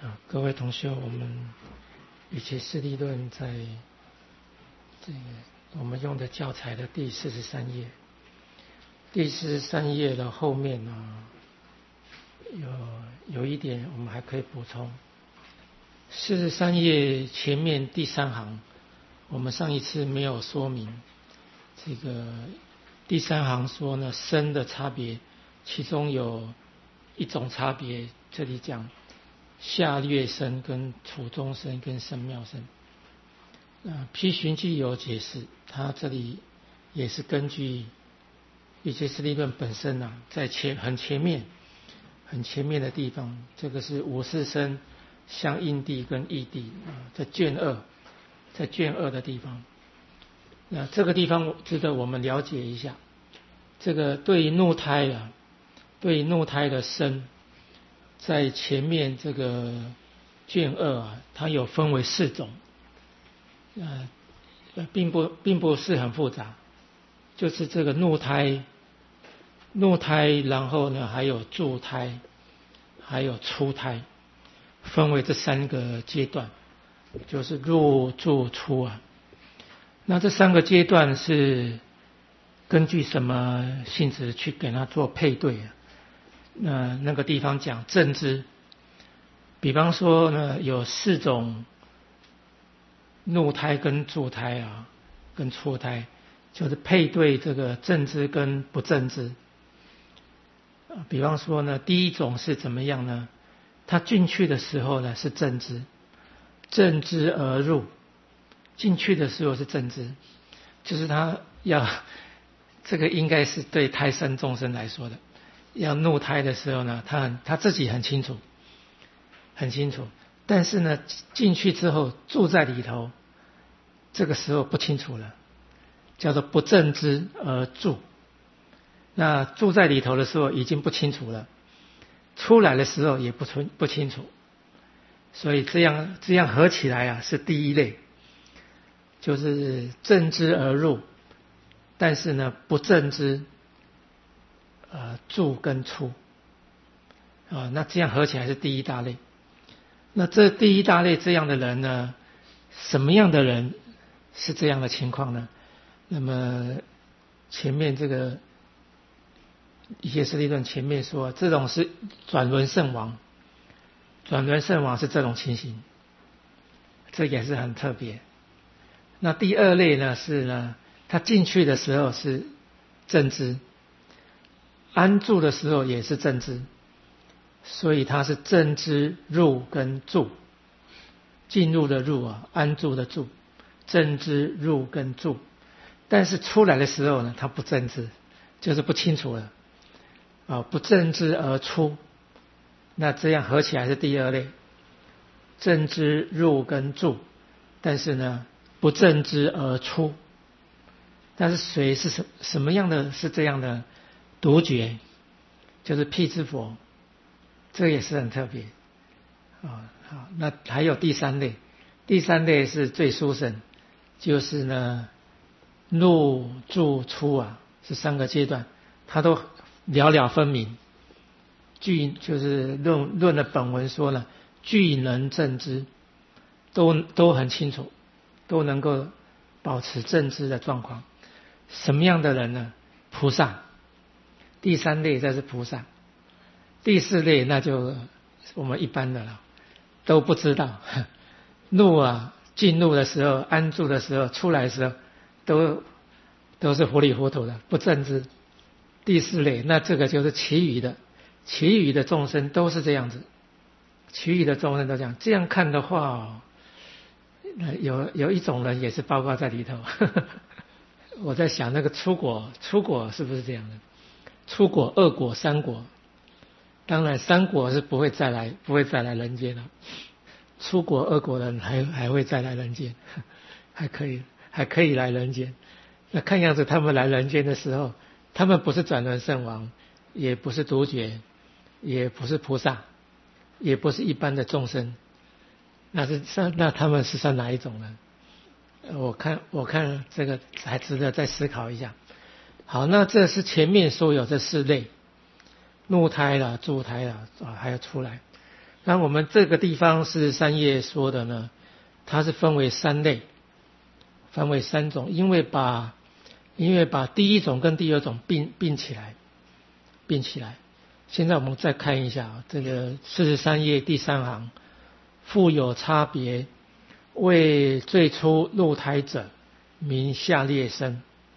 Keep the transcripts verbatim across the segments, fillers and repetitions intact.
啊，各位同学，我们与其事立论在这个我们用的教材的第四十三页，第四十三页的后面呢，有有一点我们还可以补充。四十三页前面第三行，我们上一次没有说明。这个第三行说呢，声的差别，其中有一种差别，这里讲下略声跟处中声跟声妙声。那批寻记有解释，他这里也是根据一些事立论本身啊，在前很前面很前面的地方，这个是五四声相应地跟异地啊，在卷二，在卷二的地方。那这个地方值得我们了解一下。这个对于怒胎啊，对于怒胎的声，在前面这个卷二啊，它有分为四种，呃，并不并不是很复杂，就是这个怒胎、怒胎，然后呢还有助胎，还有出胎，分为这三个阶段，就是入、助、出啊。那这三个阶段是根据什么性质去给它做配对啊？那那个地方讲正知，比方说呢，有四种怒胎跟助胎啊，跟出胎，就是配对这个正知跟不正知。比方说呢，第一种是怎么样呢？它进去的时候呢是正知，正知而入。进去的时候是正知，就是他要这个应该是对胎生众生来说的，要怒胎的时候呢，他很他自己很清楚，很清楚，但是呢进去之后住在里头，这个时候不清楚了，叫做不正知而住。那住在里头的时候已经不清楚了，出来的时候也不清不清楚，所以这样这样合起来啊是第一类。就是正知而入，但是呢不正知呃住跟出啊，那这样合起来是第一大类。那这第一大类这样的人呢，什么样的人是这样的情况呢？那么前面这个一些事立论前面说，这种是转轮圣王，转轮圣王是这种情形，这也是很特别。那第二类呢是呢，他进去的时候是正知，安住的时候也是正知，所以他是正知入跟住，进入的入啊，安住的住，正知入跟住，但是出来的时候呢，他不正知，就是不清楚了啊，不正知而出，那这样合起来是第二类，正知入跟住，但是呢不正知而出。但是谁是什什么样的是这样的独觉，就是辟支佛，这个也是很特别啊。好，那还有第三类，第三类是最殊胜，就是呢入住出啊，是三个阶段，它都了了分明。据就是论论的本文说呢，具能正知，都都很清楚。都能够保持正知的状况。什么样的人呢？菩萨。第三类这是菩萨。第四类那就我们一般的了，都不知道。入啊，进入的时候，安住的时候，出来的时候，都都是糊里糊涂的，不正知。第四类，那这个就是其余的，其余的众生都是这样子，其余的众生都这样。这样看的话，有有一种人也是包括在里头。我在想那个出果，出果是不是这样的？出果、二果、三果，当然三果是不会再来，不会再来人间了。出果、二果的人还还会再来人间，还可以还可以来人间。那看样子他们来人间的时候，他们不是转轮圣王，也不是独觉，也不是菩萨，也不是一般的众生。那是那他们是算哪一种呢？我看我看这个还值得再思考一下。好，那这是前面说有这四类，怒胎啦、助胎啦啊，还要出来。 那我们这个地方是三页说的呢，它是分为三类，分为三种，因为把因为把第一种跟第二种并并起来，并起来。现在我们再看一下这个四十三页第三行，复有差别，为最初入胎者名下列生。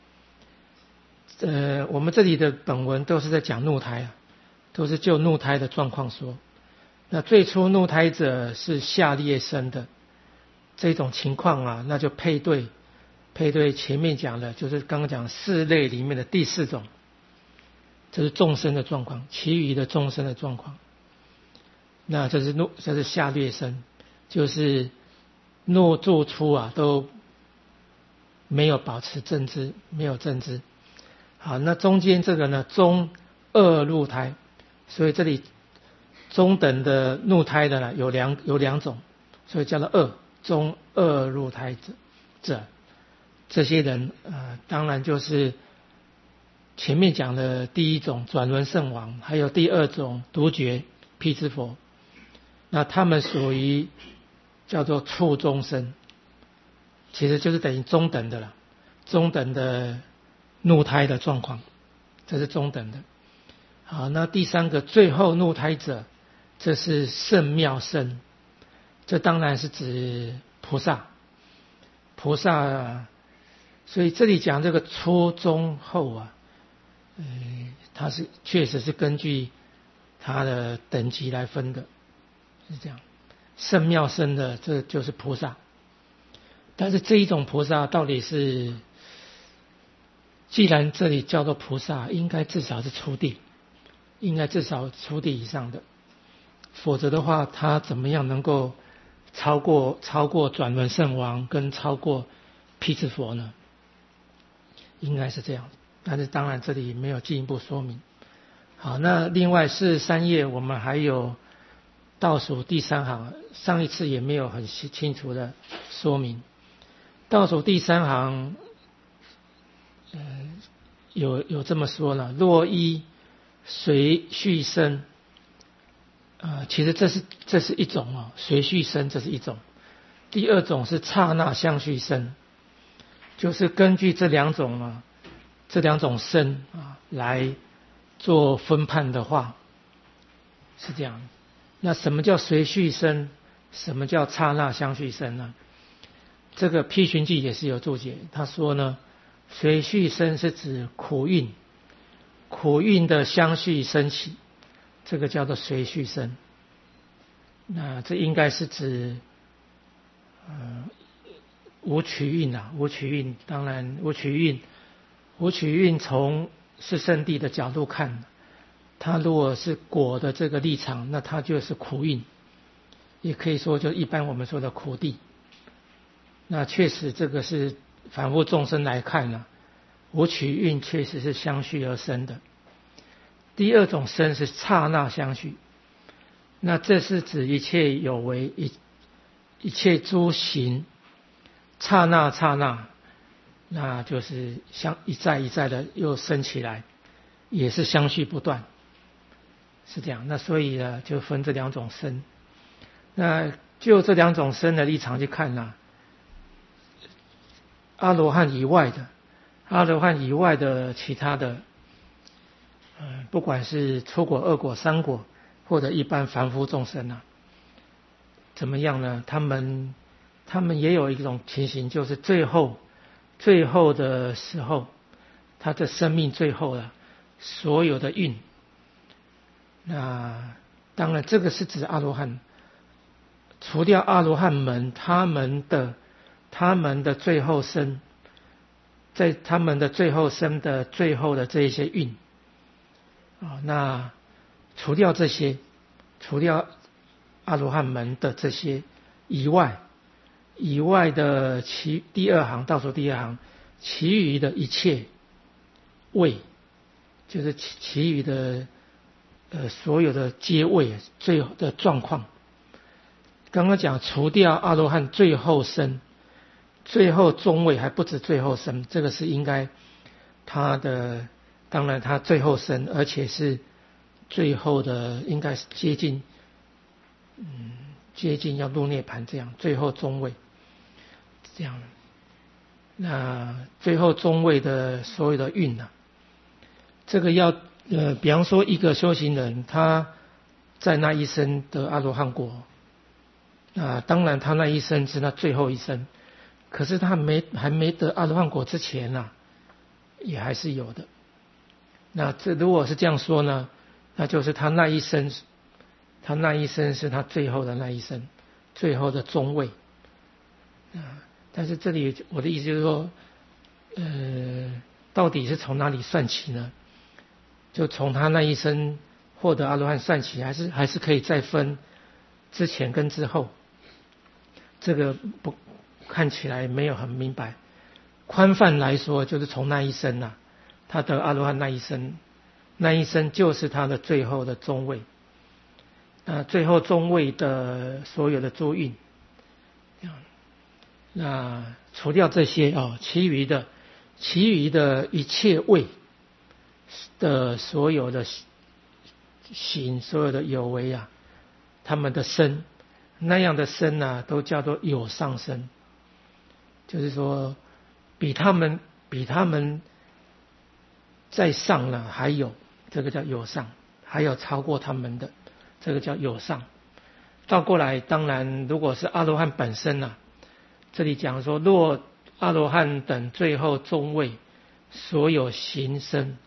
呃，我们这里的本文都是在讲入胎啊，都是就入胎的状况说。那最初入胎者是下列生的这种情况啊，那就配对配对前面讲的，就是刚刚讲四类里面的第四种，这是众生的状况，其余的众生的状况。那这是入这是下列生，就是入住出啊都没有保持正知，没有正知。好，那中间这个呢，中二入胎，所以这里中等的入胎的呢有两有两种，所以叫做二中二入胎者者，这些人呃，当然就是前面讲的第一种转轮圣王，还有第二种独觉辟支佛，那他们属于叫做处中生，其实就是等于中等的了，中等的入胎的状况，这是中等的。好，那第三个最后入胎者，这是圣妙生，这当然是指菩萨，菩萨，所以这里讲这个初中后啊，呃，它是确实是根据它的等级来分的，是这样。圣妙生的这就是菩萨，但是这一种菩萨到底是，既然这里叫做菩萨，应该至少是初地，应该至少初地以上的，否则的话，他怎么样能够超过超过转轮圣王跟超过辟支佛呢？应该是这样，但是当然这里没有进一步说明。好，那另外是三页我们还有倒数第三行，上一次也没有很清楚的说明。倒数第三行，呃，有有这么说了：若依随续生，呃，其实这是这是一种哦，随续生这是一种。第二种是刹那相续生，就是根据这两种啊，这两种生啊来做分判的话，是这样。那什么叫随续生？什么叫刹那相续生呢？这个批寻记也是有注解，他说呢，随续生是指苦运，苦运的相续升起，这个叫做随续生。那这应该是指呃无取运啊，无取运，当然无取运，无取运从是圣地的角度看，它如果是果的这个立场，那它就是苦运，也可以说就一般我们说的苦地。那确实这个是反复众生来看呢、啊，无取运确实是相续而生的。第二种生是刹那相续，那这是指一切有为，一一切诸行刹那刹那，那就是相一再一再的又生起来，也是相续不断，是这样。那所以呢，就分这两种生。那就这两种生的立场去看呢、啊，阿罗汉以外的，阿罗汉以外的其他的，呃，不管是初果、二果、三果，或者一般凡夫众生啊，怎么样呢？他们他们也有一种情形，就是最后最后的时候，他的生命最后了，所有的运，那当然这个是指阿罗汉，除掉阿罗汉门，他们的他们的最后生，在他们的最后生的最后的这一些运啊，那除掉这些，除掉阿罗汉门的这些以外，以外的其第二行倒数第二行，其余的一切位，就是其其余的呃所有的阶位最后的状况。刚刚讲除掉阿罗汉最后生，最后中位还不止最后生，这个是应该他的，当然他最后生，而且是最后的应该是接近嗯接近要入涅盘这样，最后中位这样。那最后中位的所有的运啊，这个要呃，比方说一个修行人，他在那一生得阿罗汉果，啊，当然他那一生是他最后一生，可是他没还没得阿罗汉果之前啊，也还是有的。那这如果是这样说呢，那就是他那一生，他那一生是他最后的那一生，最后的中位啊。但是这里我的意思就是说，呃，到底是从哪里算起呢？就从他那一生获得阿罗汉算起，还是还是可以再分之前跟之后？这个不看起来没有很明白。宽泛来说，就是从那一生啊，他得阿罗汉那一生，那一生就是他的最后的中位。那最后中位的所有的诸运，这样。那除掉这些哦，其余的，其余的一切位的所有的行，所有的有为啊，他们的身，那样的身啊，都叫做有上身，就是说，比他们比他们在上呢还有，这个叫有上，还有超过他们的，这个叫有上。倒过来，当然如果是阿罗汉本身啊。这里讲说，若阿罗汉等最后中位所有行身，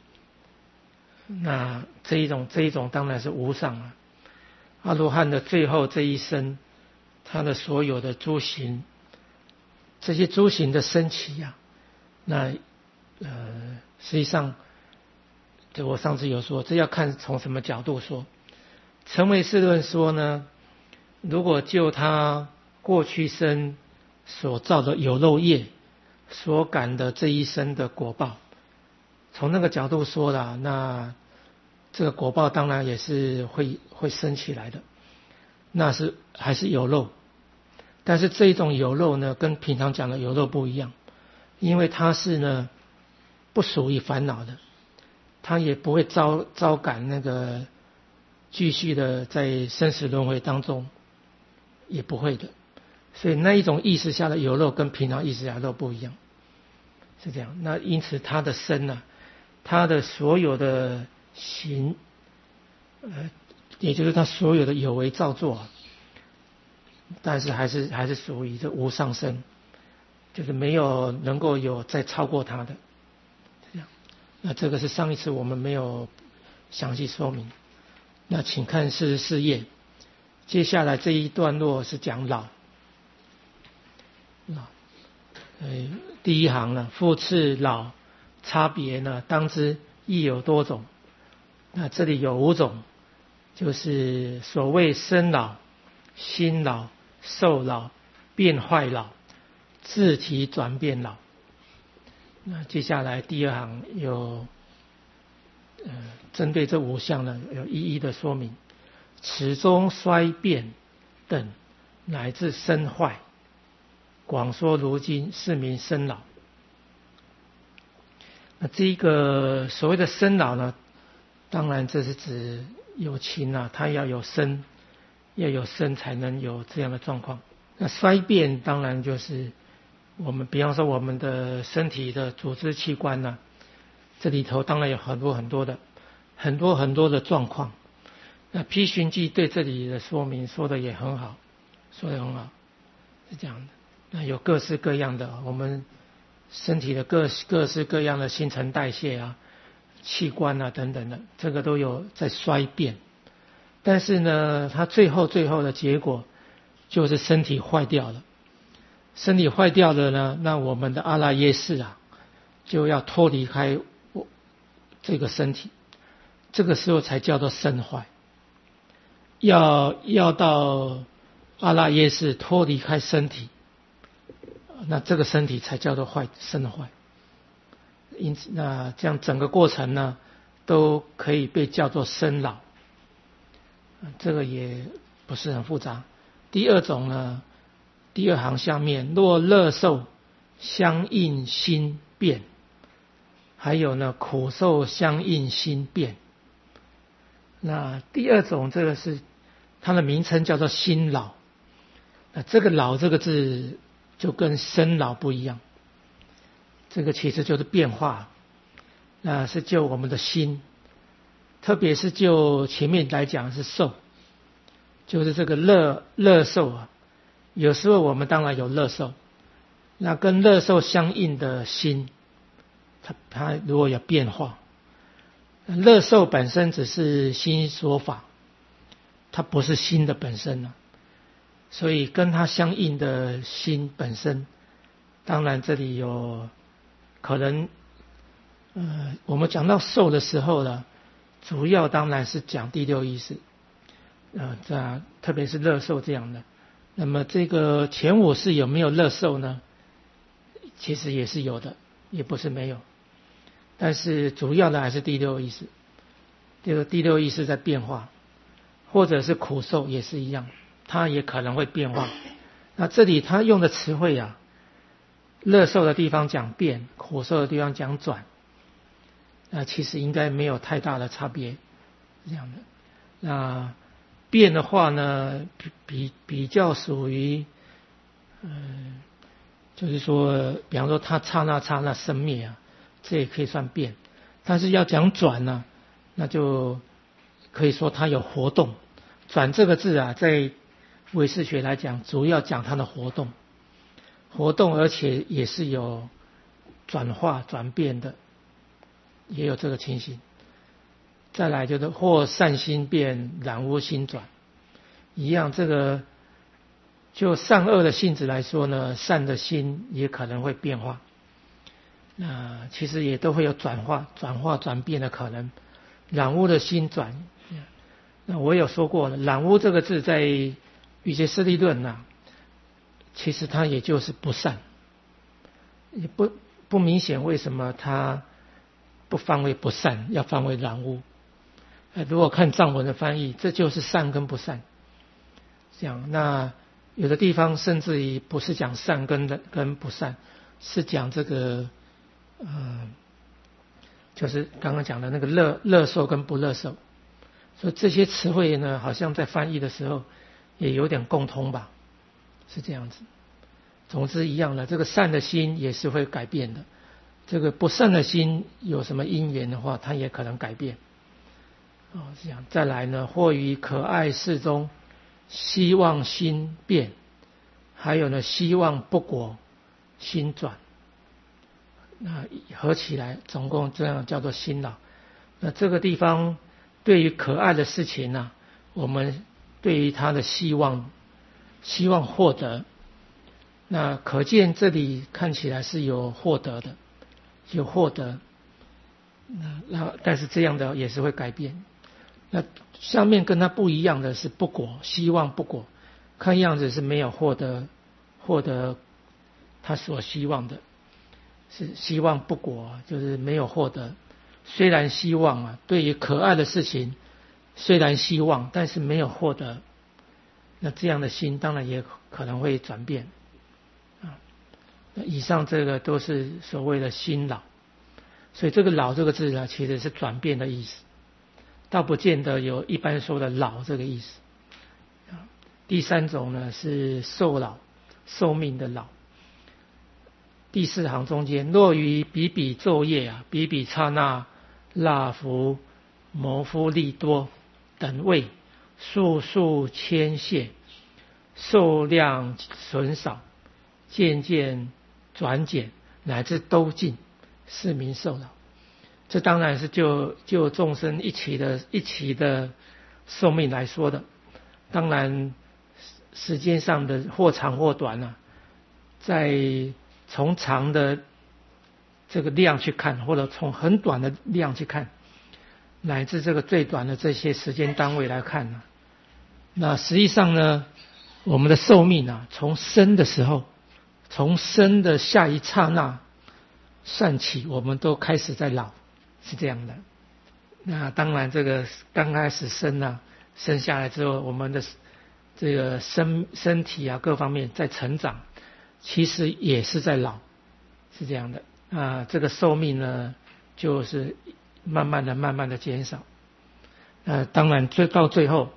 那这一种这一种当然是无上啊。阿罗汉的最后这一生，他的所有的诸行，这些诸行的升起呀、啊，那呃实际上，这我上次有说，这要看从什么角度说。成唯识论说呢，如果就他过去生所造的有漏业所感的这一生的果报，从那个角度说啦，那这个果报当然也是会会升起来的，那是还是有漏。但是这一种有漏呢，跟平常讲的有漏不一样，因为它是呢不属于烦恼的，它也不会招招感那个继续的在生死轮回当中，也不会的。所以那一种意识下的有漏跟平常意识下的漏不一样，是这样。那因此他的身呢、啊，他的所有的行，呃，也就是他所有的有为造作、啊，但是还是还是属于这无上身，就是没有能够有再超过他的，这样。那这个是上一次我们没有详细说明。那请看四十四页，接下来这一段落是讲老。老，呃，第一行呢，复次老差别呢，当知亦有多种。那这里有五种，就是所谓生老、心老、受老、变坏老、自体转变老。那接下来第二行有，呃，针对这五项呢，有一一的说明。此中衰变等，乃至生坏。广说如今是名生老。那这个所谓的生老呢，当然这是指有情啊，它要有生，要有生才能有这样的状况。那衰变当然就是我们比方说我们的身体的组织器官呢、啊，这里头当然有很多很多的很多很多的状况。那批寻记对这里的说明说的也很好，说的很好，是这样的。那有各式各样的我们身体的各各式各样的新陈代谢啊、器官啊等等的，这个都有在衰变。但是呢，它最后最后的结果就是身体坏掉了。身体坏掉了呢，那我们的阿赖耶识啊，就要脱离开这个身体，这个时候才叫做身坏。要要到阿赖耶识脱离开身体，那这个身体才叫做坏身坏。因此，那这样整个过程呢，都可以被叫做生老。这个也不是很复杂。第二种呢，第二行下面，若乐受相应心变，还有呢苦受相应心变。那第二种这个是它的名称叫做心老。那这个老这个字就跟生老不一样，这个其实就是变化，那是就我们的心，特别是就前面来讲是受，就是这个乐乐受啊。有时候我们当然有乐受，那跟乐受相应的心，它它如果有变化，乐受本身只是心所法，它不是心的本身啊。所以跟它相应的心本身，当然这里有可能，呃，我们讲到受的时候呢，主要当然是讲第六意识，呃，这特别是乐受这样的。那么这个前五识有没有乐受呢？其实也是有的，也不是没有，但是主要的还是第六意识。这个第六意识在变化，或者是苦受也是一样。它也可能会变化。那这里他用的词汇啊，乐受的地方讲变，苦受的地方讲转，那其实应该没有太大的差别，这样的。那变的话呢，比比比较属于，嗯、呃，就是说，比方说它刹那刹那生灭啊，这也可以算变。但是要讲转呢、啊，那就可以说它有活动。转这个字啊，在唯识学来讲，主要讲它的活动，活动而且也是有转化转变的，也有这个情形。再来就是或善心变，染污心转，一样。这个就善恶的性质来说呢，善的心也可能会变化，那其实也都会有转化、转化、转变的可能。染污的心转，那我有说过了，染污这个字在瑜伽师地论呐，其实它也就是不善，也不不明显为什么它不翻为不善，要翻为染污。如果看藏文的翻译，这就是善跟不善。这样，那有的地方甚至于不是讲善跟跟不善，是讲这个，呃，就是刚刚讲的那个乐乐受跟不乐受。所以这些词汇呢，好像在翻译的时候也有点共通吧，是这样子。总之一样的，这个善的心也是会改变的，这个不善的心有什么因缘的话，它也可能改变。哦，这样。再来呢，或于可爱事中，希望心变，还有呢，希望不果，心转。那合起来，总共这样叫做心老。那这个地方对于可爱的事情呢、啊，我们对于他的希望，希望获得，那可见这里看起来是有获得的，有获得。那但是这样的也是会改变。那下面跟他不一样的是不果，希望不果，看样子是没有获得获得他所希望的，是希望不果，就是没有获得。虽然希望啊，对于可爱的事情虽然希望，但是没有获得，那这样的心当然也可能会转变啊。那以上这个都是所谓的心老，所以这个老这个字呢，其实是转变的意思，倒不见得有一般说的老这个意思。第三种呢是寿老，寿命的老。第四行中间，若于比比昼夜啊，比比刹那、蜡伏、摩夫利多等位，数数千谢，数量损少，渐渐转减，乃至都尽，是名寿老。这当然是就就众生一起的一起的寿命来说的，当然时间上的或长或短啊，在从长的这个量去看，或者从很短的量去看，乃至这个最短的这些时间单位来看呢，那实际上呢，我们的寿命啊，从生的时候，从生的下一刹那算起，我们都开始在老，是这样的。那当然，这个刚开始生啊，生下来之后，我们的这个身身体啊各方面在成长，其实也是在老，是这样的。啊，这个寿命呢，就是慢慢的、慢慢的减少。呃，当然最到最后，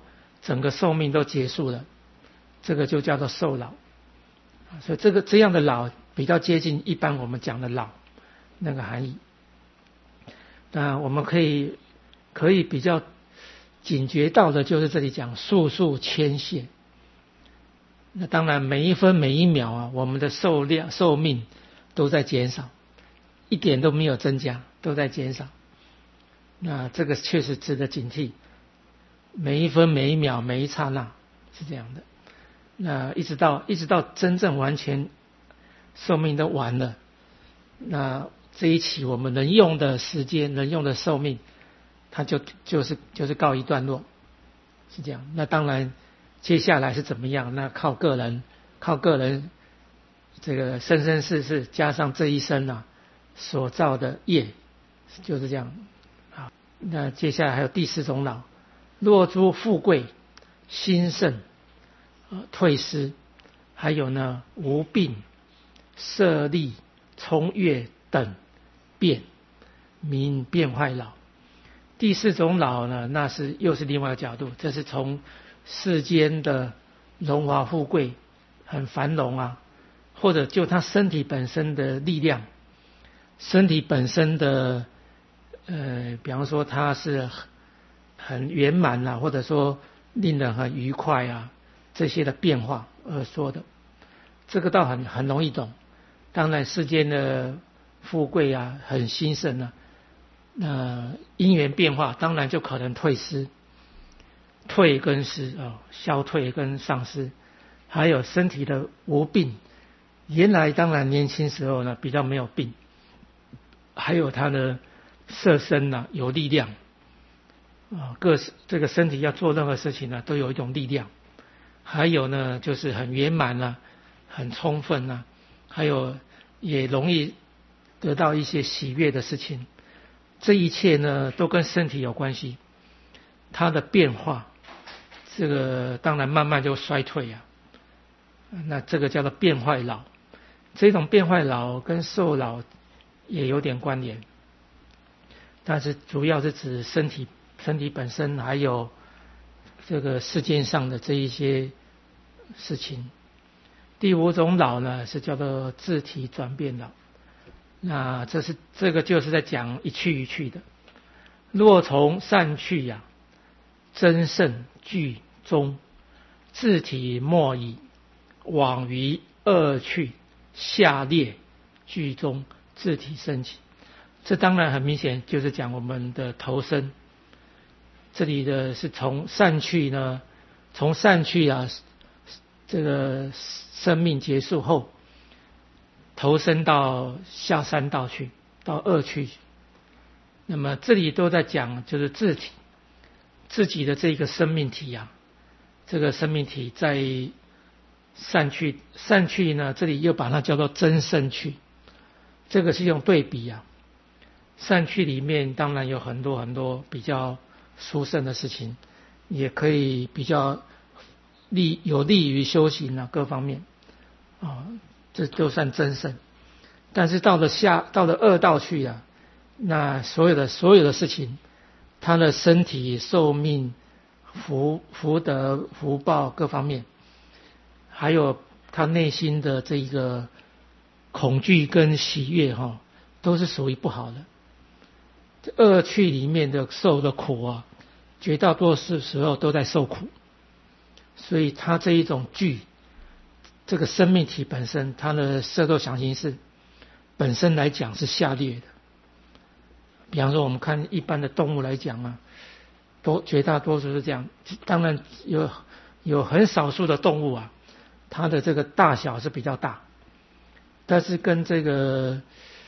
整个寿命都结束了，这个就叫做寿老。所以这个这样的老比较接近一般我们讲的老那个含义。那我们可以可以比较警觉到的就是这里讲速速迁卸。那当然每一分每一秒啊，我们的寿量寿命都在减少，一点都没有增加，都在减少。那这个确实值得警惕，每一分每一秒每一刹那是这样的。那一直到一直到真正完全寿命都完了，那这一期我们能用的时间能用的寿命它就就是就是告一段落，是这样。那当然接下来是怎么样，那靠个人靠个人这个生生世世加上这一生啊所造的业，就是这样。好，那接下来还有第四种老，若诸富贵兴盛、呃、退失，还有呢无病色力冲越等变，名变坏老。第四种老呢，那是又是另外一个角度，这是从世间的荣华富贵很繁荣啊，或者就他身体本身的力量，身体本身的呃，比方说他是很圆满啊，或者说令人很愉快啊，这些的变化而说的，这个倒很很容易懂。当然世间的富贵啊很兴盛啊，那因缘变化当然就可能退失，退跟失啊、哦，消退跟丧失，还有身体的无病，原来当然年轻时候呢比较没有病，还有他的色身呢、啊、有力量啊，各这个身体要做任何事情呢都有一种力量，还有呢就是很圆满啊，很充分啊，还有也容易得到一些喜悦的事情，这一切呢都跟身体有关系，它的变化，这个当然慢慢就衰退啊，那这个叫做变坏老。这种变坏老跟寿老也有点关联，但是主要是指身体身体本身，还有这个世间上的这一些事情。第五种老呢是叫做自体转变老，那这是这个就是在讲一去一去的。若从善去呀、啊，增胜具中，自体莫以往于恶去下劣具中，自体升起。这当然很明显就是讲我们的投生。这里的是从善去呢，从善去啊，这个生命结束后，投身到下三道去，到恶趣。那么这里都在讲就是自体，自己的这个生命体啊，这个生命体在善去，善去呢，这里又把它叫做增胜去，这个是用对比啊。善去里面当然有很多很多比较殊胜的事情，也可以比较利有利于修行啊各方面啊，这就算增胜。但是到了下到了恶道去啊，那所有的所有的事情，他的身体寿命福福德福报各方面，还有他内心的这个恐惧跟喜悦哈、哦，都是属于不好的。恶趣里面的受的苦啊，绝大多数时候都在受苦，所以他这一种惧，这个生命体本身，它的色受想行识本身来讲是下劣的。比方说我们看一般的动物来讲啊，多绝大多数是这样，当然有有很少数的动物啊，它的这个大小是比较大，但是跟这个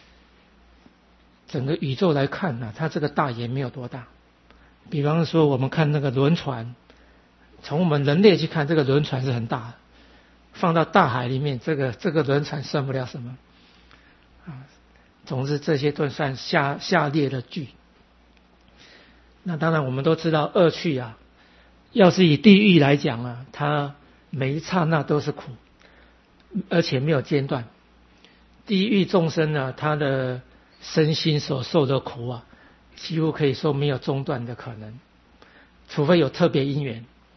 整个宇宙来看呢、啊，它这个大也没有多大。比方说我们看那个轮船，从我们人类去看，这个轮船是很大的，放到大海里面，这个这个轮船算不了什么啊。总之这些都算下下列的句。那当然我们都知道恶趣啊，要是以地狱来讲啊，它每一刹那都是苦，而且没有间断。地狱众生呢，他的身心所受的苦啊，几乎可以说没有中断的可能，除非有特别因缘，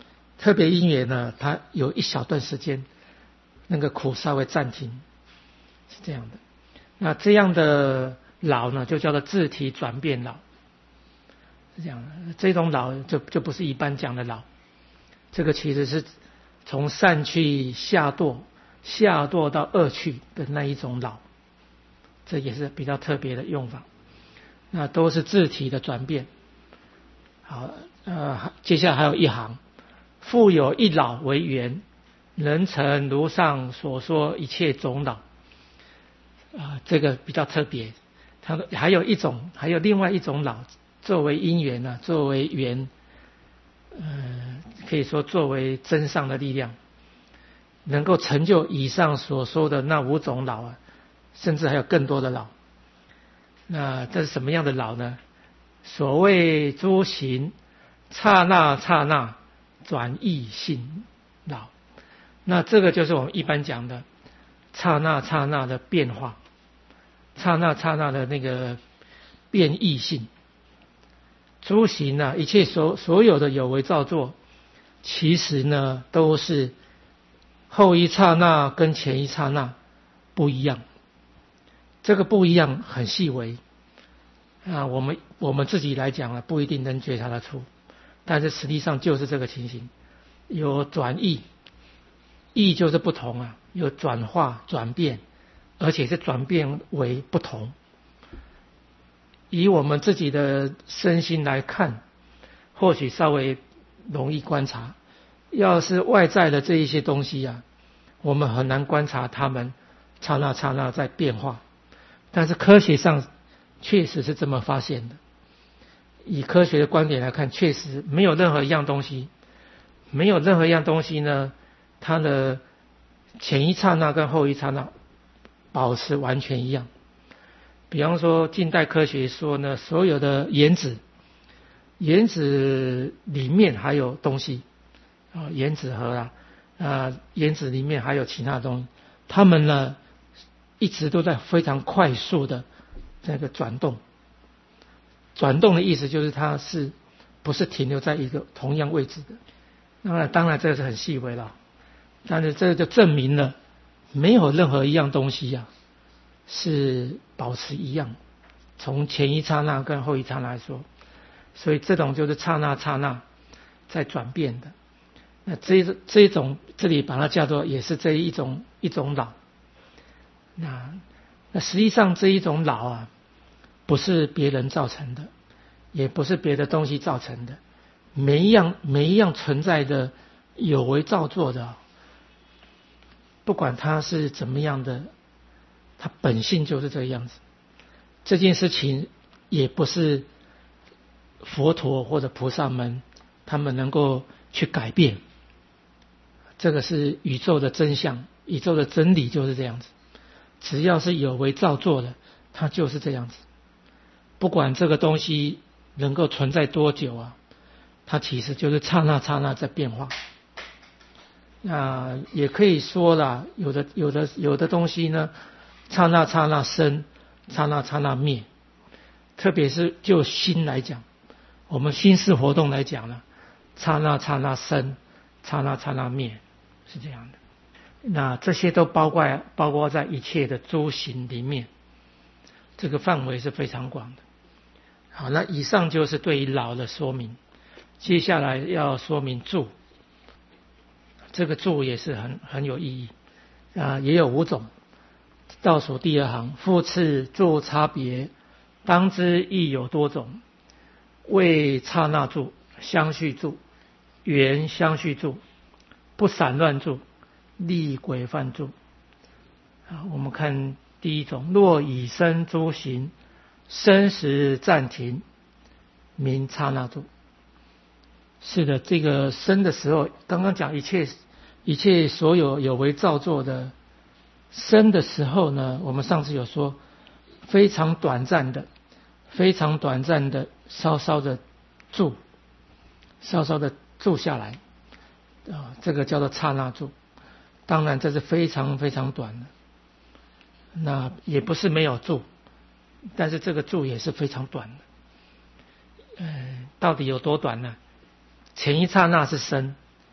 特别因缘呢，它有一小段时间那个苦稍微暂停，是这样的。那这样的老呢，就叫做自体转变老，是这样的。这种老就就不是一般讲的老，这个其实是从善趣下堕，下堕到恶趣的那一种老，这也是比较特别的用法。那都是自体的转变。好，呃，接下来还有一行，复有一老为缘，能成如上所说一切种老。啊，这个比较特别。它还有一种，还有另外一种老，作为因缘呢，作为缘，呃，可以说作为真上的力量，能够成就以上所说的那五种老啊，甚至还有更多的老。那这是什么样的老呢？所谓诸行刹那刹那转易性老，那这个就是我们一般讲的刹那刹那的变化，刹那刹那的那个变异性。诸行啊，一切所所有的有为造作，其实呢都是后一刹那跟前一刹那不一样。这个不一样很细微啊，我们我们自己来讲啊，不一定能觉察得出，但是实际上就是这个情形，有转异，异就是不同啊，有转化转变，而且是转变为不同。以我们自己的身心来看，或许稍微容易观察。要是外在的这一些东西啊，我们很难观察它们刹那刹那在变化。但是科学上确实是这么发现的。以科学的观点来看，确实没有任何一样东西，没有任何一样东西呢，它的前一刹那跟后一刹那保持完全一样。比方说近代科学说呢，所有的原子，原子里面还有东西啊，原子核啊，啊，原子里面还有其他东西，它们呢一直都在非常快速的这个转动。转动的意思就是它是不是停留在一个同样位置的。当然当然这个是很细微了，但是这就证明了没有任何一样东西啊是保持一样，从前一刹那跟后一刹那来说，所以这种就是刹那刹那在转变的。那这这一种这里把它叫做也是这一种一种老。那那实际上这一种老啊，不是别人造成的，也不是别的东西造成的，每一样每一样存在的有为造作的，不管它是怎么样的，它本性就是这个样子。这件事情也不是佛陀或者菩萨们他们能够去改变，这个是宇宙的真相，宇宙的真理就是这样子。只要是有为造作的，它就是这样子。不管这个东西能够存在多久啊，它其实就是刹那刹那在变化。那也可以说啦，有的有的有的东西呢，刹那刹那生，刹那刹那灭。特别是就心来讲，我们心识活动来讲呢，刹那刹那生，刹那刹那灭，是这样的。那这些都包括包括在一切的诸行里面，这个范围是非常广的。好，那以上就是对于老的说明。接下来要说明住，这个住也是很很有意义啊，也有五种。倒数第二行，复次住差别，当知亦有多种。为刹那住、相续住、缘相续住、不散乱住、立规范住。啊，我们看第一种，若以身诸行，生时暂停，名刹那住。是的，这个生的时候，刚刚讲一切一切所有有为造作的生的时候呢，我们上次有说，非常短暂的，非常短暂的，稍稍的住，稍稍的住下来，啊，这个叫做刹那住。当然这是非常非常短的，那也不是没有住，但是这个住也是非常短的。呃，到底有多短呢？前一刹那是生，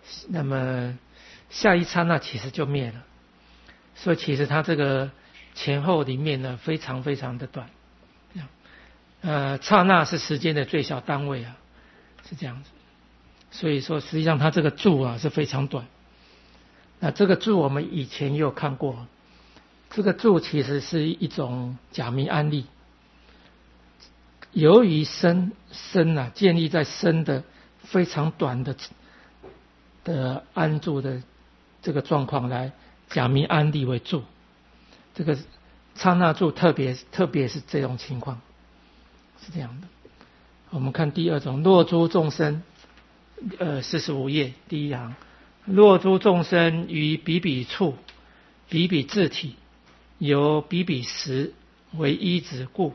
那么下一刹那其实就灭了。所以其实它这个前后里面呢非常非常的短，呃，刹那是时间的最小单位啊，是这样子。所以说实际上它这个住啊是非常短。那这个住我们以前也有看过，这个住其实是一种假名安立，由于身身啊建立在身的非常短的的安住的这个状况来假名安立为住，这个刹那住特别特别是这种情况是这样的。我们看第二种，若诸众生，呃，四十五页第一行，若诸众生于彼彼处，彼彼自体，由彼彼时为依止故，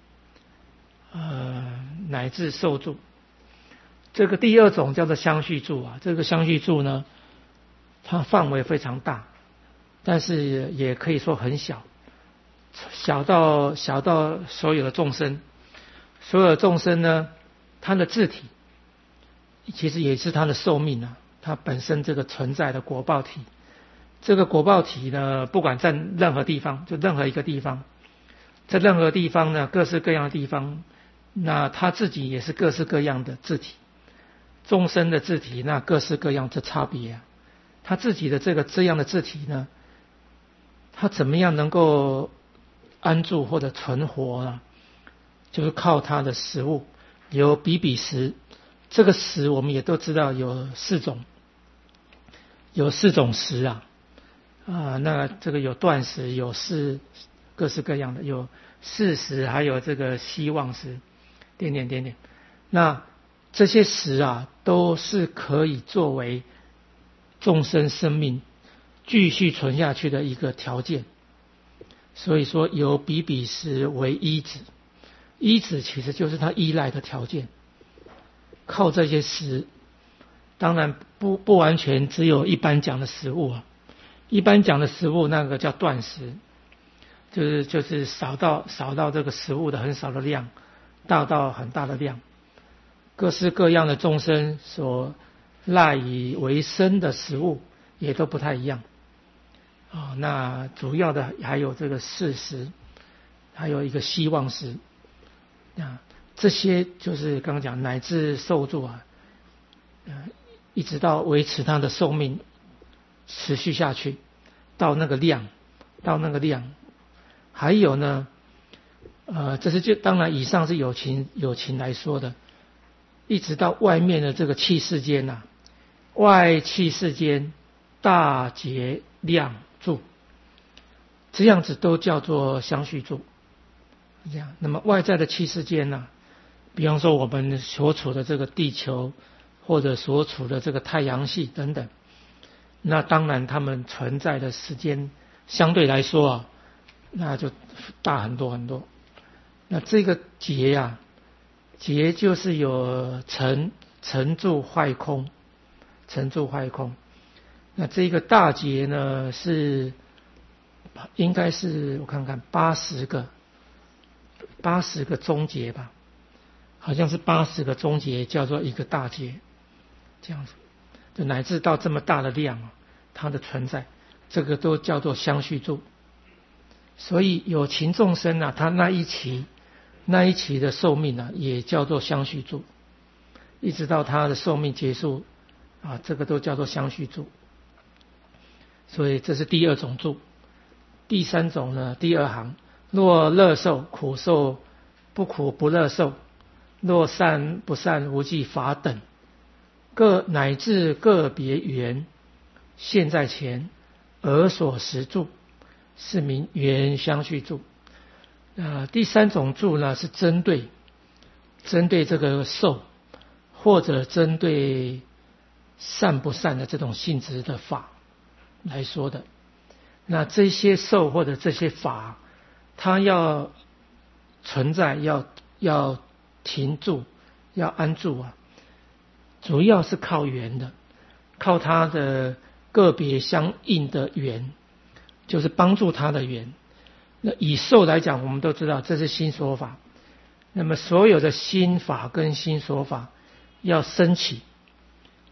呃，乃至受住。这个第二种叫做相续住啊，这个相续住呢，它范围非常大，但是也可以说很小，小到小到所有的众生，所有的众生呢，它的自体其实也是它的寿命啊，它本身这个存在的果报体，这个果报体呢，不管在任何地方，就任何一个地方，在任何地方呢，各式各样的地方，那它自己也是各式各样的自体，众生的自体那各式各样的差别啊，他自己的这个这样的自体呢，他怎么样能够安住或者存活啊？就是靠他的食物，有彼彼食。这个食我们也都知道有四种，有四种食啊，啊，那这个有断食，有四各式各样的，有四食，还有这个希望食，点点点点。那这些食啊，都是可以作为众生生命继续存下去的一个条件。所以说，由彼彼食为依止，依止其实就是它依赖的条件。靠这些食，当然不不完全只有一般讲的食物啊，一般讲的食物那个叫断食，就是就是少到少到这个食物的很少的量，大到很大的量，各式各样的众生所赖以为生的食物也都不太一样啊、哦。那主要的还有这个事食，还有一个希望食啊。这些就是刚刚讲乃至受住啊，呃，一直到维持它的寿命持续下去，到那个量，到那个量，还有呢，呃，这是就当然以上是有情有情来说的，一直到外面的这个气世间呐、啊，外气世间大劫量住，这样子都叫做相续住，这样。那么外在的气世间呢、啊？比方说我们所处的这个地球，或者所处的这个太阳系等等，那当然它们存在的时间相对来说啊，那就大很多很多。那这个劫啊，劫就是有成成住坏空，成住坏空。那这个大劫呢，是应该是我看看八十个，八十个中劫吧。好像是八十个中劫叫做一个大劫，这样子，就乃至到这么大的量啊，它的存在，这个都叫做相续住。所以有情众生啊，他那一期那一期的寿命啊，也叫做相续住，一直到他的寿命结束啊，这个都叫做相续住。所以这是第二种住。第三种呢，第二行，若乐受苦受不苦不乐受，若善不善无记法等，各乃至个别缘现在前而所实住，是名缘相续住。呃，第三种住呢，是针对针对这个受，或者针对善不善的这种性质的法来说的。那这些受或者这些法，它要存在，要要停住，要安住啊，主要是靠缘的，靠它的个别相应的缘，就是帮助它的缘。那以受来讲，我们都知道这是心所法，那么所有的心法跟心所法要升起，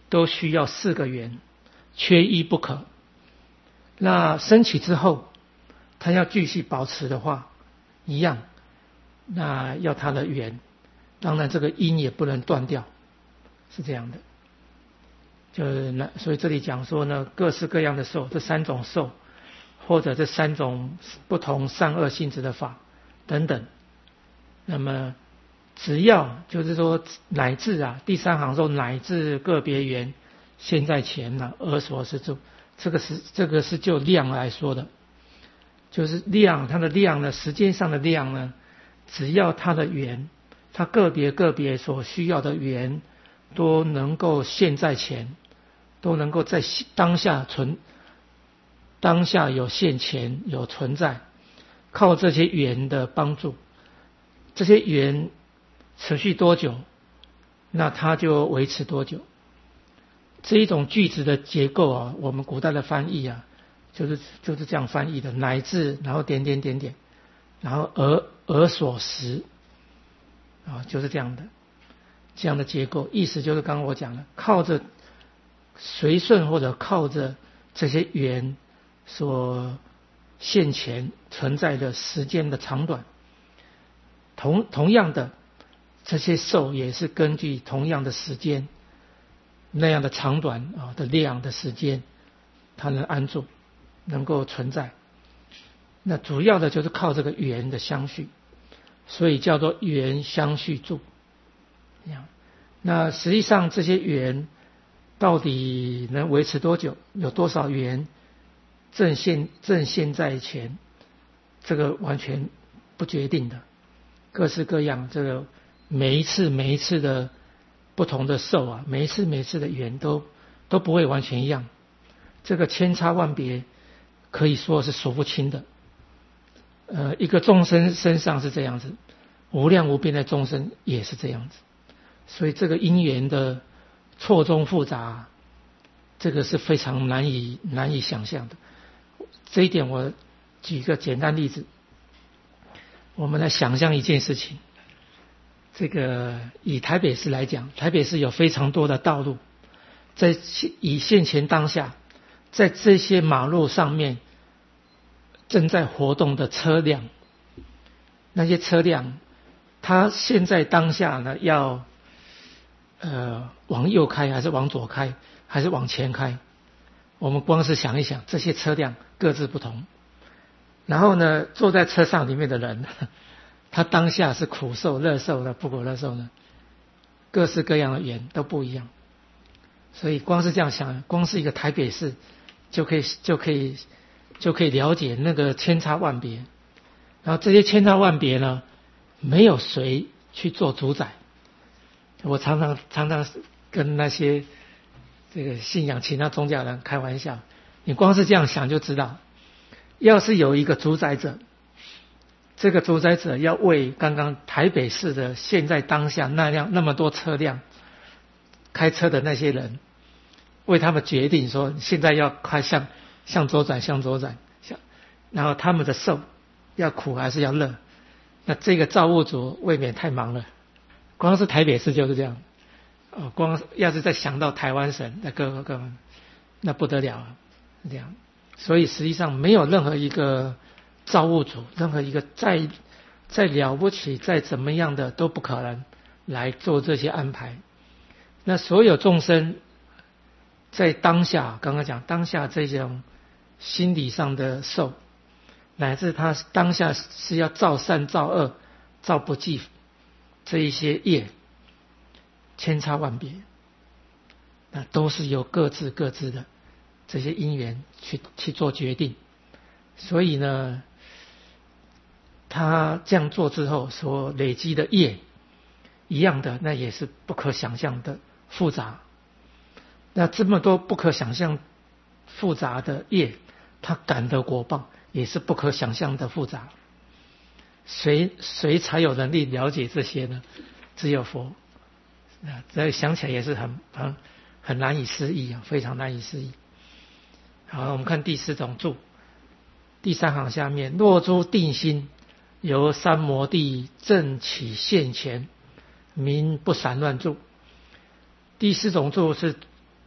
都需要四个缘，缺一不可。那升起之后，它要继续保持的话，一样，那要它的缘，当然这个因也不能断掉，是这样的。就是那所以这里讲说呢，各式各样的受，这三种受，或者这三种不同善恶性质的法等等，那么只要就是说乃至啊，第三行说乃至个别缘现在前呢、啊，而所是住，这个是这个是就量来说的，就是量它的量呢，时间上的量呢，只要它的缘，它个别个别所需要的缘都能够现在前，都能够在当下存，当下有现前有存在，靠这些缘的帮助，这些缘持续多久，那它就维持多久。这一种句子的结构啊，我们古代的翻译啊，就是就是这样翻译的，乃至然后点点点点，然后而而所时啊，就是这样的这样的结构，意思就是刚刚我讲的，靠着随顺或者靠着这些缘所现前存在的时间的长短，同同样的这些受也是根据同样的时间那样的长短啊的量的时间，它能安住，能够存在。那主要的就是靠这个缘的相续，所以叫做缘相续住。那实际上这些缘到底能维持多久？有多少缘正现正现在前？这个完全不决定的，各式各样。这个每一次每一次的不同的受啊，每一次每一次的缘都都不会完全一样。这个千差万别，可以说是数不清的。呃，一个众生身上是这样子，无量无边的众生也是这样子。所以这个因缘的错综复杂，这个是非常难以难以想象的。这一点我举个简单例子，我们来想象一件事情。这个以台北市来讲，台北市有非常多的道路，在以现前当下，在这些马路上面正在活动的车辆，那些车辆，它现在当下呢要呃往右开还是往左开还是往前开？我们光是想一想，这些车辆各自不同，然后呢，坐在车上里面的人，他当下是苦受、乐受的、不苦乐受呢，各式各样的缘都不一样。所以光是这样想，光是一个台北市就可以就可以就可以了解那个千差万别。然后这些千差万别呢，没有谁去做主宰。我常常常常跟那些这个信仰其他宗教人开玩笑，你光是这样想就知道，要是有一个主宰者，这个主宰者要为刚刚台北市的现在当下那辆那么多车辆开车的那些人，为他们决定说现在要开向向左转向左转，然后他们的受要苦还是要乐，那这个造物主未免太忙了。光是台北市就是这样，哦，光要是再想到台湾省，那各个那不得了啊，这样。所以实际上没有任何一个造物主，任何一个再再了不起、再怎么样的都不可能来做这些安排。那所有众生在当下，刚刚讲当下这种心理上的受，乃至他当下是要造善、造恶、造不计这一些业，千差万别，那都是由各自各自的这些因缘去去做决定。所以呢，他这样做之后所累积的业，一样的，那也是不可想象的复杂。那这么多不可想象复杂的业，他感得果报也是不可想象的复杂。谁谁才有能力了解这些呢？只有佛。啊，这想起来也是很很很难以思议啊，非常难以思议。好，我们看第四种住，第三行下面，若诸定心由三摩地正起现前，名不散乱住。第四种住是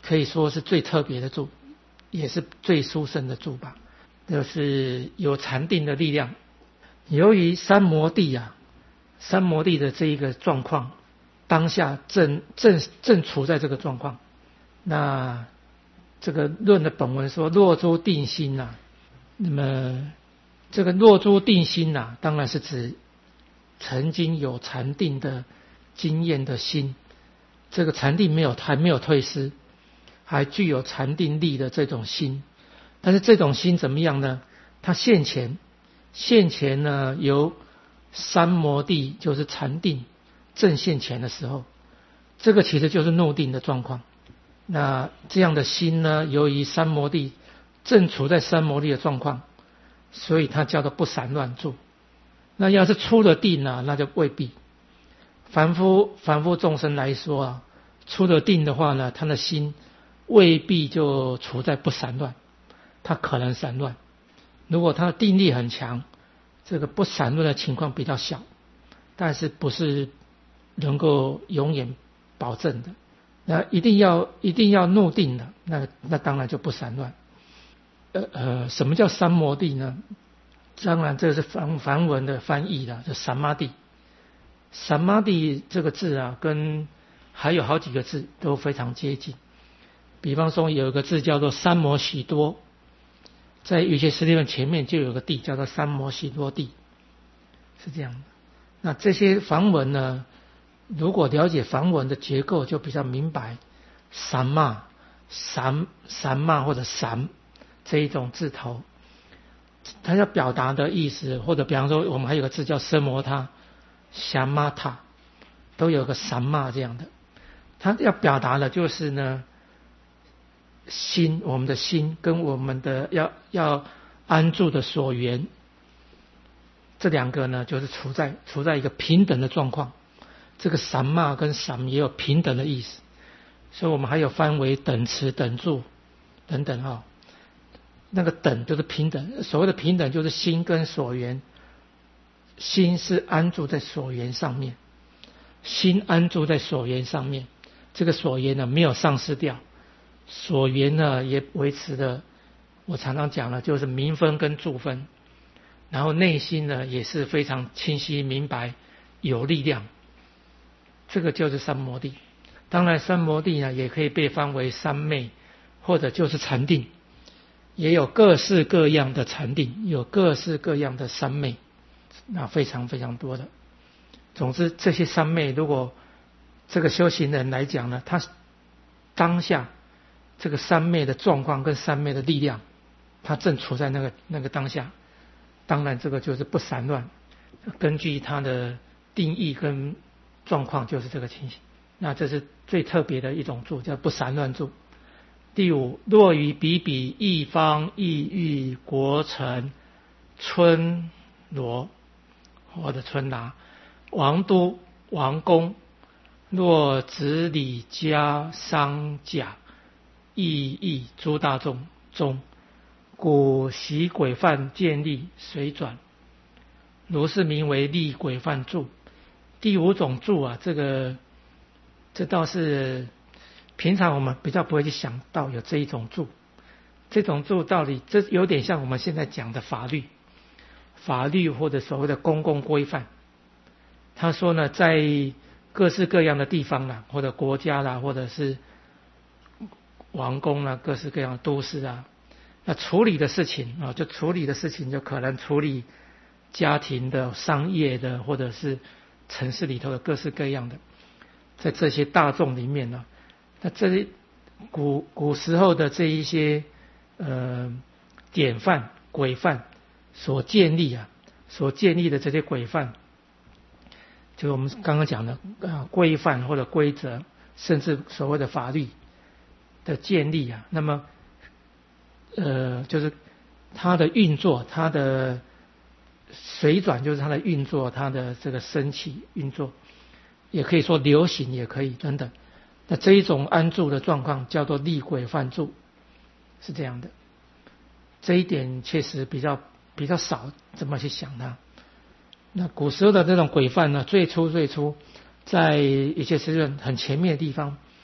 可以说是最特别的住，也是最殊胜的住吧，就是有禅定的力量。由于三摩地啊，三摩地的这一个状况，当下正正正处在这个状况。那这个论的本文说若诸定心啊，那么这个若诸定心啊，当然是指曾经有禅定的经验的心，这个禅定没有还没有退失，还具有禅定力的这种心。但是这种心怎么样呢？它现前现前呢，由三摩地就是禅定正现前的时候，这个其实就是怒定的状况。那这样的心呢，由于三摩地正处在三摩地的状况，所以它叫做不散乱住。那要是出了定啊，那就未必。凡夫凡夫众生来说啊，出了定的话呢，他的心未必就处在不散乱，他可能散乱。如果他的定力很强，这个不散乱的情况比较小，但是不是能够永远保证的。那一定要一定要怒定的，那那当然就不散乱。呃呃，什么叫三摩地呢？当然这是梵梵文的翻译的，就三摩地。三摩地这个字啊，跟还有好几个字都非常接近。比方说有一个字叫做三摩许多，在有些释地论前面就有个地叫做三摩许多地，是这样的。那这些梵文呢，如果了解梵文的结构，就比较明白三嘛、三三嘛或者三这一种字头，它要表达的意思，或者比方说我们还有个字叫奢摩他、夏玛他，都有个三嘛这样的。它要表达的就是呢，心，我们的心跟我们的要要安住的所缘，这两个呢，就是处在处在一个平等的状况。这个三嘛跟三也有平等的意思，所以我们还有翻为等持、等住等等哈、哦。那个等就是平等，所谓的平等就是心跟所缘，心是安住在所缘上面，心安住在所缘上面，这个所缘呢没有丧失掉，所缘呢也维持的，我常常讲了，就是明分跟住分，然后内心呢也是非常清晰明白，有力量。这个就是三摩地。当然三摩地呢也可以被翻为三昧，或者就是禅定，也有各式各样的禅定，有各式各样的三昧，那非常非常多的。总之这些三昧，如果这个修行人来讲呢，他当下这个三昧的状况跟三昧的力量，他正处在那个那个当下，当然这个就是不散乱，根据他的定义跟状况就是这个情形。那这是最特别的一种住，叫不散乱住。第五，若于比比一方异域国城村罗或者村拿王都王公，若子李家商贾异义诸大众中，古习规范建立随转，如是名为立规范住。第五种住啊，这个这倒是平常我们比较不会去想到有这一种住。这种住道理，这有点像我们现在讲的法律，法律或者所谓的公共规范。他说呢，在各式各样的地方啦，或者国家啦，或者是王宫啦，各式各样的都市啊，那处理的事情啊，就处理的事情就可能处理家庭的、商业的，或者是城市里头的各式各样的，在这些大众里面呢，那这古古时候的这一些呃典范规范所建立啊，所建立的这些规范，就我们刚刚讲的啊规范或者规则，甚至所谓的法律的建立啊，那么呃就是它的运作，它的水转就是它的运作，它的这个升起运作，也可以说流行，也可以等等。那这一种安住的状况叫做立规范住，是这样的。这一点确实比较比较少怎么去想它。那古时候的这种规范呢，最初最初在一些实论很前面的地方，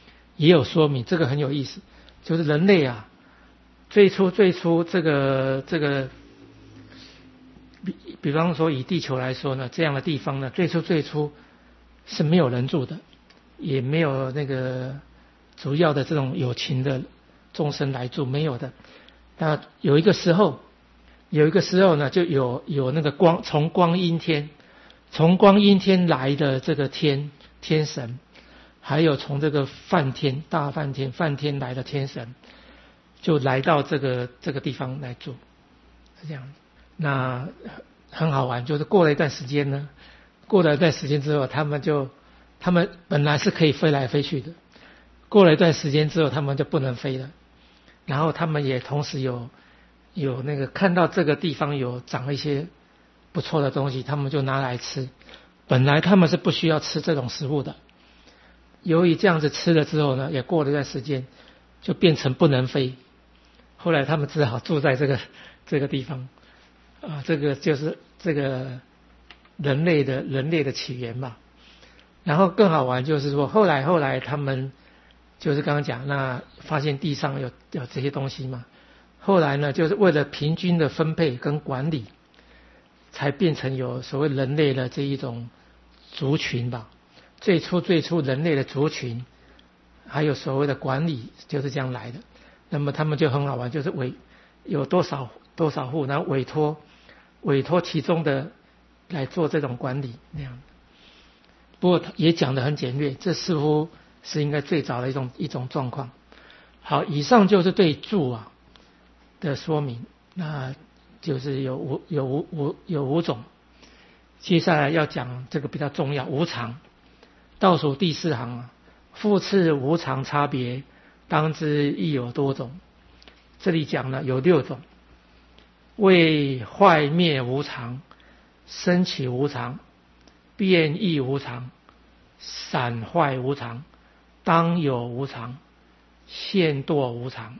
也有说明，这个很有意思，就是人类啊，最初最初这个这个，比比方说以地球来说呢，这样的地方呢，最初最初是没有人住的，也没有那个主要的这种有情的众生来住，没有的。那有一个时候，有一个时候呢，就有有那个光，从光阴天，从光阴天来的这个天天神，还有从这个梵天大梵天梵天来的天神，就来到这个这个地方来住，是这样。那很好玩，就是过了一段时间呢，过了一段时间之后，他们就他们本来是可以飞来飞去的，过了一段时间之后，他们就不能飞了。然后他们也同时有有那个看到这个地方有长了一些不错的东西，他们就拿来吃。本来他们是不需要吃这种食物的，由于这样子吃了之后呢，也过了一段时间，就变成不能飞。后来他们只好住在这个这个地方，啊，这个就是这个人类的人类的起源嘛。然后更好玩就是说，后来后来他们就是刚刚讲，那发现地上有有这些东西嘛。后来呢，就是为了平均的分配跟管理，才变成有所谓人类的这一种族群吧。最初最初人类的族群，还有所谓的管理，就是这样来的。那么他们就很好玩，就是委有多少多少户，然后委托委托其中的来做这种管理那样。不过也讲得很简略，这似乎是应该最早的一种一种状况。好，以上就是对住啊的说明，那就是有五有五五有五种。接下来要讲这个比较重要，无常。倒数第四行啊，复次无常差别，当知亦有多种。这里讲呢有六种，为坏灭无常，生起无常，变异无常，散坏无常，当有无常，现堕无常。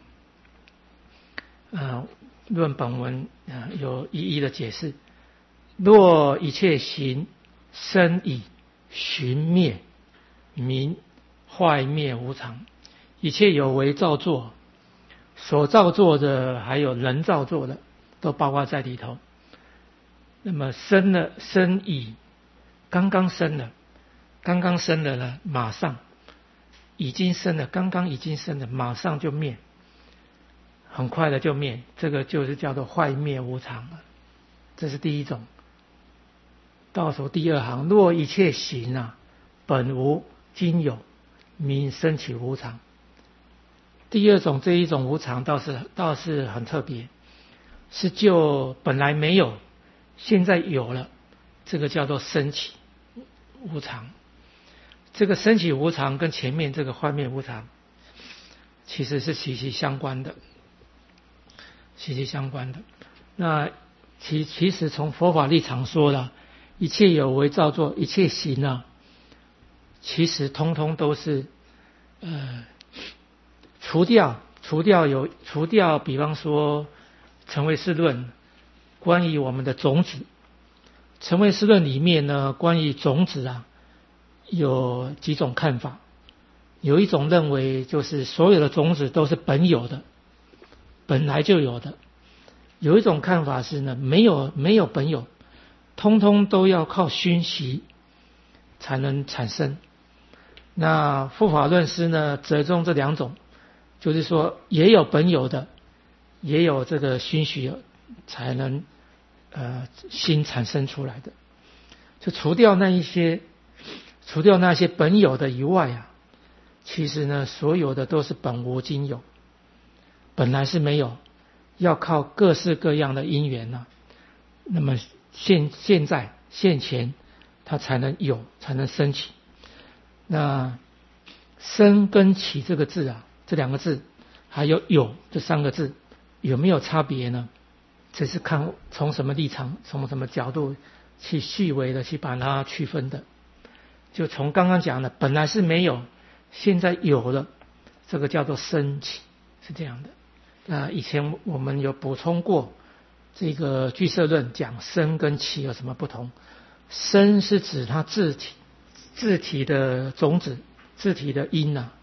呃，论本文呃有一一的解释。若一切行生已寻灭，名坏灭无常。一切有为造作，所造作的还有人造作的，都包括在里头。那么生了生已，刚刚生了，刚刚生了呢，马上已经生了，刚刚已经生了，马上就灭，很快的就灭，这个就是叫做坏灭无常了。这是第一种。倒数第二行，若一切行啊，本无今有，名生起无常。第二种这一种无常倒是倒是很特别，是就本来没有，现在有了，这个叫做生起无常。这个生起无常跟前面这个坏灭无常其实是息息相关的，息息相关的。那其其实从佛法立场说了，一切有为造作，一切行啊，其实通通都是呃除掉除掉有除掉，比方说成唯识论关于我们的种子，成唯识论里面呢，关于种子啊有几种看法。有一种认为就是所有的种子都是本有的，本来就有的。有一种看法是呢，没有没有本有，通通都要靠熏习才能产生。那护法论师呢，折中这两种，就是说也有本有的，也有这个熏习才能呃心产生出来的。就除掉那一些除掉那些本有的以外啊，其实呢所有的都是本无今有，本来是没有，要靠各式各样的因缘呢、啊，那么现现在现前它才能有，才能升起。那生跟起这个字啊，这两个字还有有这三个字有没有差别呢？这是看从什么立场，从什么角度去细微的去把它区分的。就从刚刚讲的本来是没有，现在有了，这个叫做生起，是这样的。那以前我们有补充过这个俱舍论讲生跟起有什么不同。生是指它自体自体的种子，自体的因啊，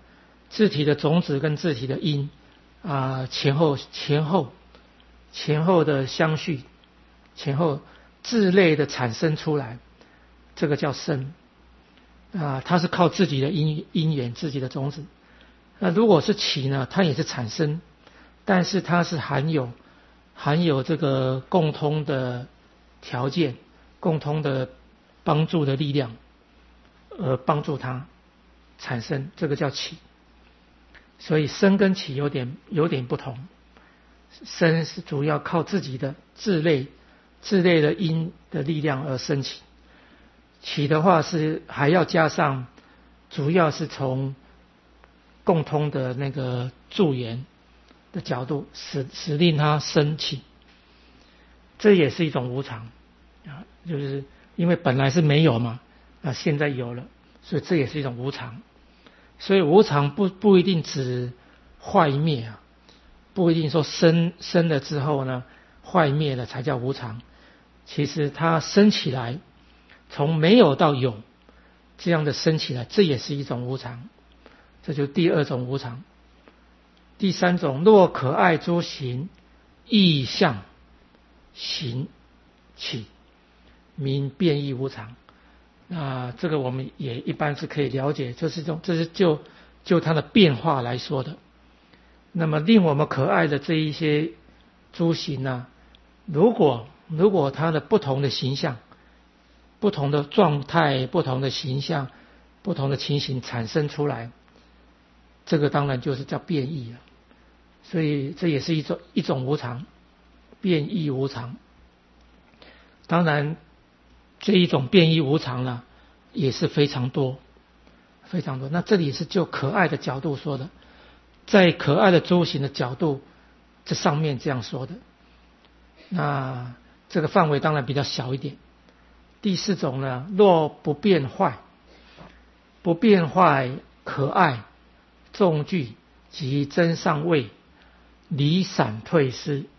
自体的种子跟自体的因啊、呃、前后前后前后的相续，前后自类的产生出来，这个叫生啊，它是靠自己的因因缘自己的种子。那如果是起呢，它也是产生，但是它是含有含有这个共通的条件，共通的帮助的力量，而帮助它产生，这个叫起。所以生跟起有点有点不同，生是主要靠自己的自类自类的因的力量而升起，起的话是还要加上，主要是从共通的那个助缘的角度，使使令它升起，这也是一种无常啊，就是因为本来是没有嘛，啊现在有了，所以这也是一种无常。所以无常不不一定指坏灭啊，不一定说生生了之后呢，坏灭了才叫无常。其实它升起来，从没有到有，这样的升起来，这也是一种无常。这就第二种无常。第三种，若可爱诸行，意象行起，名变异无常。那这个我们也一般是可以了解，就是这种，这是就就它的变化来说的。那么令我们可爱的这一些诸行呢，如果如果它的不同的形象、不同的状态、不同的形象、不同的情形产生出来，这个当然就是叫变异了。所以这也是一种一种无常，变异无常。当然这一种变异无常呢，也是非常多非常多。那这里是就可爱的角度说的，在可爱的诸行的角度，这上面这样说的。那这个范围当然比较小一点。第四种呢，若不变坏，不变坏可爱众聚及真上位，离散退失，